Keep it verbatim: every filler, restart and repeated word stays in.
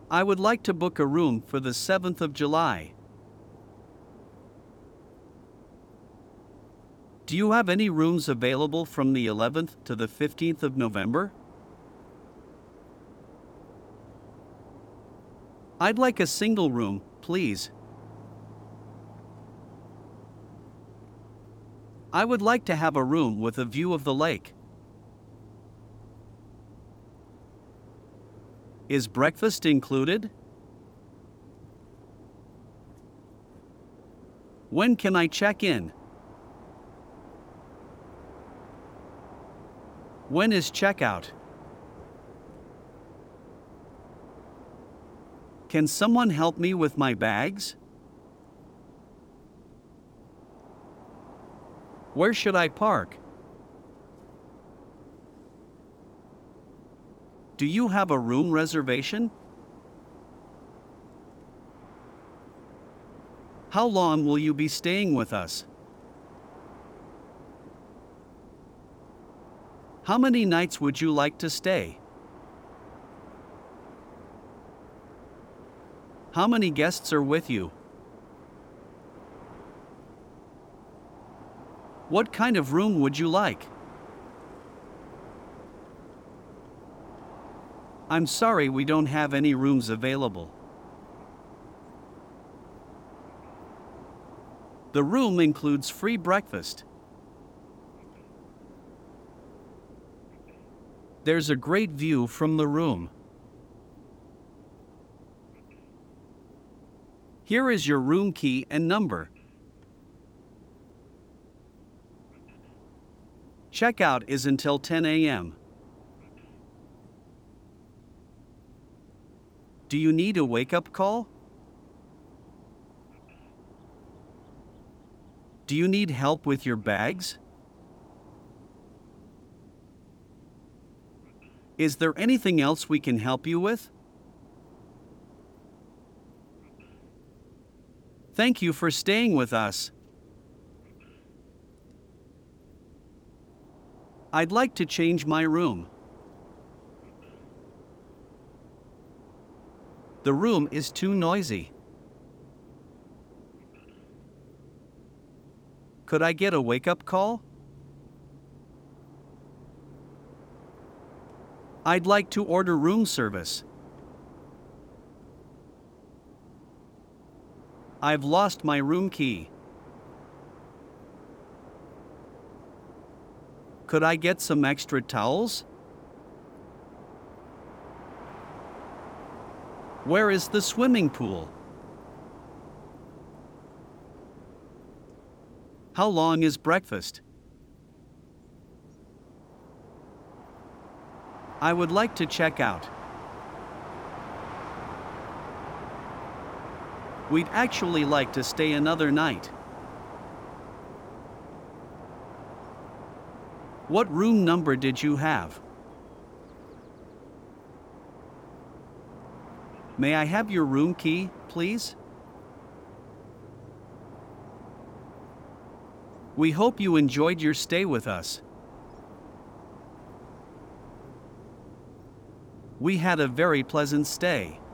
I would like to book a room for the seventh of July. Do you have any rooms available from the eleventh to the fifteenth of November? I'd like a single room, please. I would like to have a room with a view of the lake. Is breakfast included? When can I check in? When is checkout? Can someone help me with my bags? Where should I park? Do you have a room reservation? How long will you be staying with us? How many nights would you like to stay? How many guests are with you? What kind of room would you like? I'm sorry, we don't have any rooms available. The room includes free breakfast. There's a great view from the room. Here is your room key and number. Checkout is until ten a m Do you need a wake-up call? Do you need help with your bags? Is there anything else we can help you with? Thank you for staying with us. I'd like to change my room. The room is too noisy. Could I get a wake-up call? I'd like to order room service. I've lost my room key. Could I get some extra towels? Where is the swimming pool? How long is breakfast? I would like to check out. We'd actually like to stay another night. What room number did you have? May I have your room key, please? We hope you enjoyed your stay with us. We had a very pleasant stay.